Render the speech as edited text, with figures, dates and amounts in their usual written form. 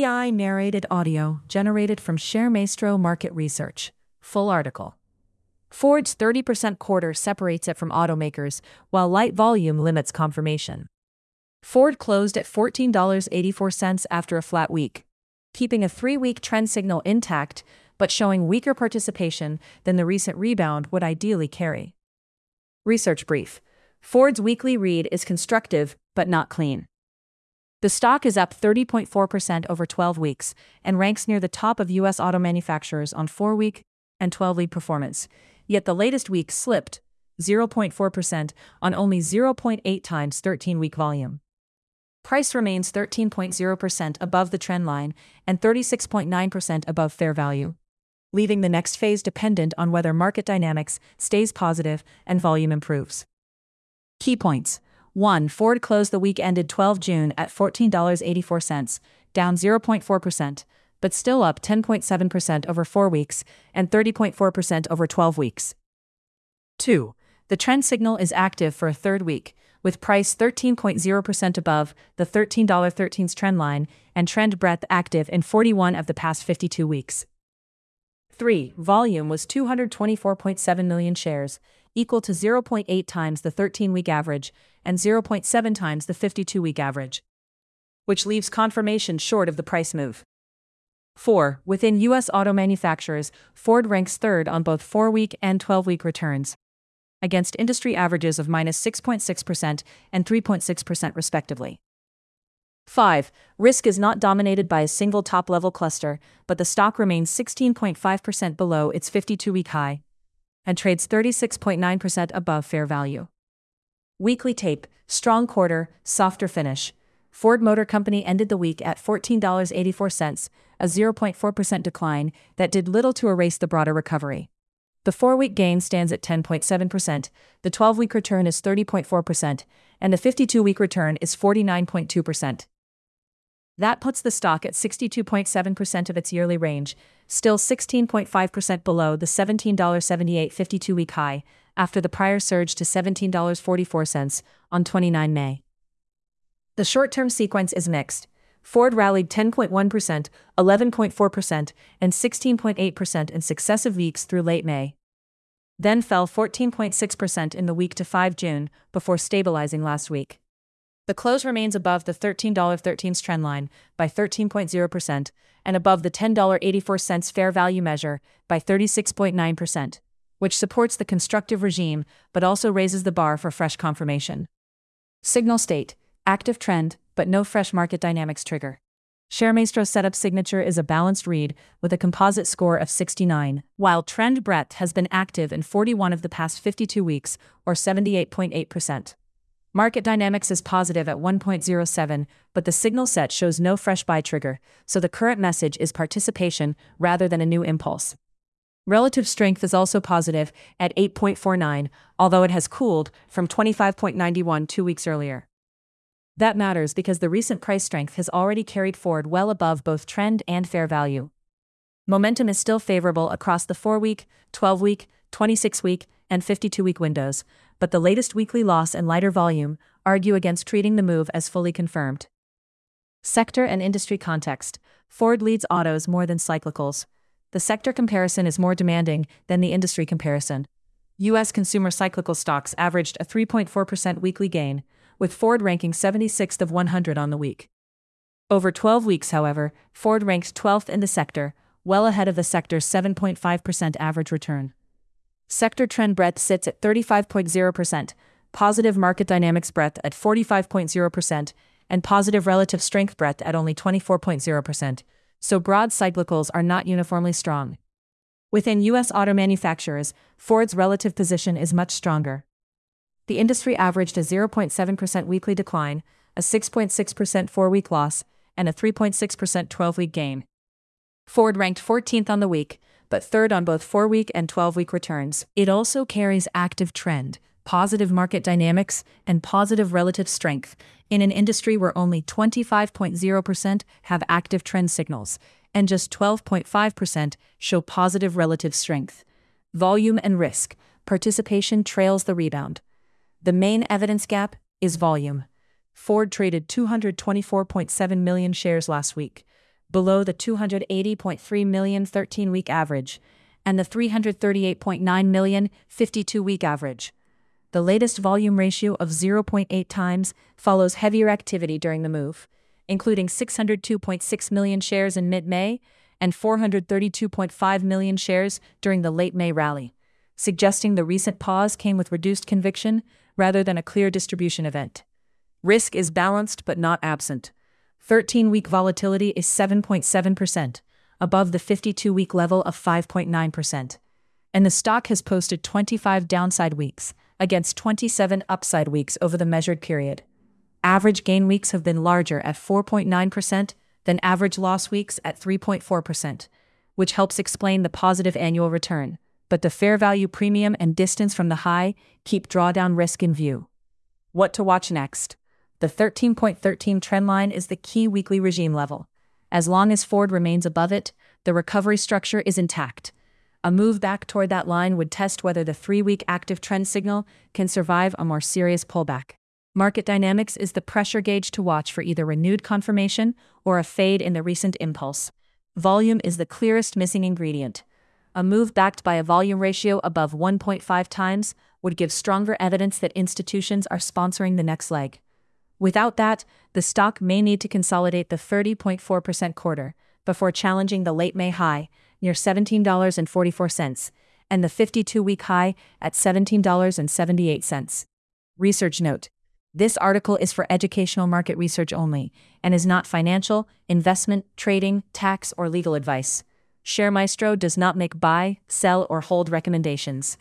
AI narrated audio generated from ShareMaestro Market Research. Full article. Ford's 30% quarter separates it from automakers, while light volume limits confirmation. Ford closed at $14.84 after a flat week, keeping a 3-week trend signal intact, but showing weaker participation than the recent rebound would ideally carry. Research brief. Ford's weekly read is constructive, but not clean. The stock is up 30.4% over 12 weeks and ranks near the top of U.S. auto manufacturers on 4-week and 12-week performance, yet the latest week slipped 0.4% on only 0.8 times 13-week volume. Price remains 13.0% above the trend line and 36.9% above fair value, leaving the next phase dependent on whether market dynamics stays positive and volume improves. Key points. 1. Ford closed the week ended 12 June at $14.84, down 0.4%, but still up 10.7% over 4 weeks and 30.4% over 12 weeks. 2. The trend signal is active for a third week, with price 13.0% above the $13.13 trend line and trend breadth active in 41 of the past 52 weeks. 3. Volume was 224.7 million shares, equal to 0.8 times the 13-week average and 0.7 times the 52-week average, which leaves confirmation short of the price move. 4. Within U.S. auto manufacturers, Ford ranks third on both 4-week and 12-week returns, against industry averages of -6.6% and 3.6% respectively. 5. Risk is not dominated by a single top-level cluster, but the stock remains 16.5% below its 52-week high and trades 36.9% above fair value. Weekly tape, strong quarter, softer finish. Ford Motor Company ended the week at $14.84, a 0.4% decline that did little to erase the broader recovery. The 4-week gain stands at 10.7%, the 12-week return is 30.4%, and the 52-week return is 49.2%. That puts the stock at 62.7% of its yearly range, still 16.5% below the $17.78 52-week high, after the prior surge to $17.44 on 29 May. The short-term sequence is mixed. Ford rallied 10.1%, 11.4%, and 16.8% in successive weeks through late May, then fell 14.6% in the week to 5 June, before stabilizing last week. The close remains above the $13.13 trend line by 13.0% and above the $10.84 fair value measure by 36.9%, which supports the constructive regime but also raises the bar for fresh confirmation. Signal state: active trend, but no fresh market dynamics trigger. ShareMaestro setup signature is a balanced read with a composite score of 69, while trend breadth has been active in 41 of the past 52 weeks, or 78.8%. Market dynamics is positive at 1.07, but the signal set shows no fresh buy trigger, so the current message is participation rather than a new impulse. Relative strength is also positive at 8.49, although it has cooled from 25.91 2 weeks earlier. That matters because the recent price strength has already carried Ford well above both trend and fair value. Momentum is still favorable across the 4-week, 12-week, 26-week, and 52-week windows, but the latest weekly loss and lighter volume argue against treating the move as fully confirmed. Sector and industry context: Ford leads autos more than cyclicals. The sector comparison is more demanding than the industry comparison. U.S. consumer cyclical stocks averaged a 3.4% weekly gain, with Ford ranking 76th of 100 on the week. Over 12 weeks, however, Ford ranks 12th in the sector, well ahead of the sector's 7.5% average return. Sector trend breadth sits at 35.0%, positive market dynamics breadth at 45.0%, and positive relative strength breadth at only 24.0%, so broad cyclicals are not uniformly strong. Within U.S. auto manufacturers, Ford's relative position is much stronger. The industry averaged a 0.7% weekly decline, a 6.6% 4-week loss, and a 3.6% 12-week gain. Ford ranked 14th on the week, but third on both 4-week and 12-week returns. It also carries active trend, positive market dynamics, and positive relative strength in an industry where only 25.0% have active trend signals, and just 12.5% show positive relative strength. Volume and risk: participation trails the rebound. The main evidence gap is volume. Ford traded 224.7 million shares last week. below the 280.3 million 13-week average and the 338.9 million 52-week average. The latest volume ratio of 0.8 times follows heavier activity during the move, including 602.6 million shares in mid-May and 432.5 million shares during the late May rally, suggesting the recent pause came with reduced conviction rather than a clear distribution event. Risk is balanced but not absent. 13-week volatility is 7.7%, above the 52-week level of 5.9%. And the stock has posted 25 downside weeks against 27 upside weeks over the measured period. Average gain weeks have been larger at 4.9% than average loss weeks at 3.4%, which helps explain the positive annual return. But the fair value premium and distance from the high keep drawdown risk in view. What to watch next? The 13.13 trendline is the key weekly regime level. As long as Ford remains above it, the recovery structure is intact. A move back toward that line would test whether the 3-week active trend signal can survive a more serious pullback. Market dynamics is the pressure gauge to watch for either renewed confirmation or a fade in the recent impulse. Volume is the clearest missing ingredient. A move backed by a volume ratio above 1.5 times would give stronger evidence that institutions are sponsoring the next leg. Without that, the stock may need to consolidate the 30.4% quarter before challenging the late May high near $17.44 and the 52-week high at $17.78. Research note: this article is for educational market research only and is not financial, investment, trading, tax, or legal advice. ShareMaestro does not make buy, sell, or hold recommendations.